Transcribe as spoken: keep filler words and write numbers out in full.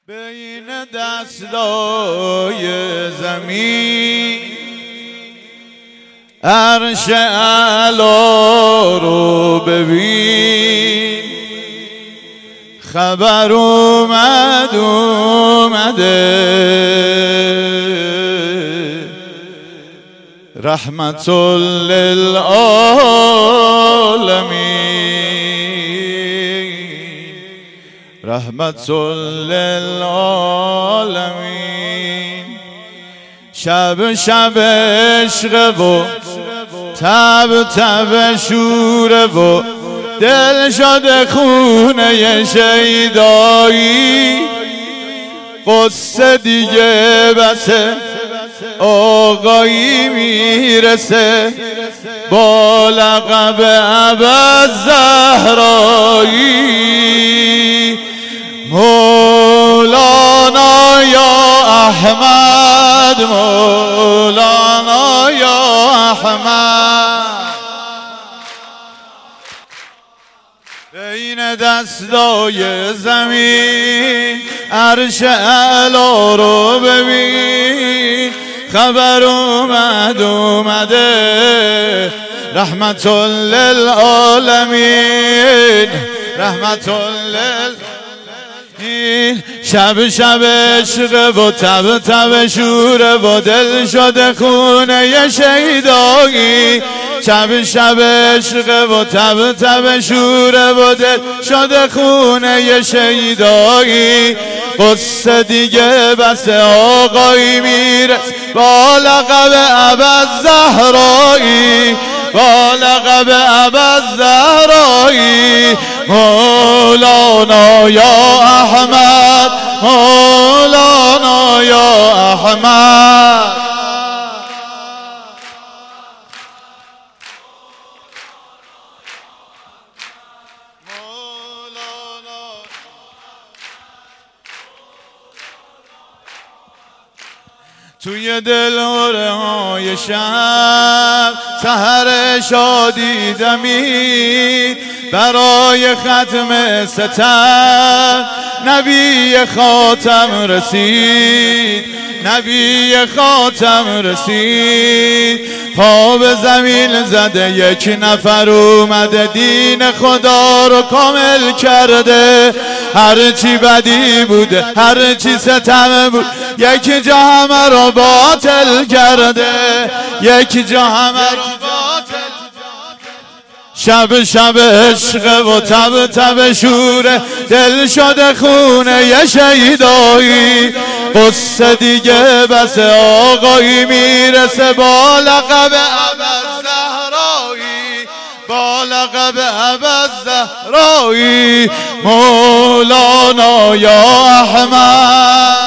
بین دستای زمین عرش اعلا رو ببین، خبر اومد اومده رحمت للعالمین، رحمت للعالمین. شب شب عشق و تب تب شوره و دل شده خونه شیدایی، قصه دیگه بسه آقایی میرسه با لقب ابوالزهرایی. مولانا یا احمد، مولانا یا احمد. بین دستای زمین عرش اعلا رو ببین، خبر اومد اومده رحمت للعالمین، رحمت للعالمین. شب شب عشق و تب تب شوره و دل شده خونه شیدایی، شب شب عشق و تب تب شوره و دل شده خونه شیدایی، قصه دیگه بس آقایی میرس با لقب ابوالزهرایی، با لقب ابوالزهرایی. مولانا یا احمد، مولانا یا احمد. توی دلهره های شب سحر شادی دمید، برای ختم ستم نبی خاتم رسید، نبی خاتم رسید. پا به زمین زده یک نفر اومده دین خدا رو کامل کرده، هرچی بدی بوده هرچی ستم بود یک جا همه رو باطل کرده، یک جا همه رو باطل. شب شب عشق و تب تب شوره دل شده خونه شیدایی، قصه دیگه بس آقایی میرسه با لقب ابوالزهرایی، با لقب ابوالزهرایی. مولانا یا احمد.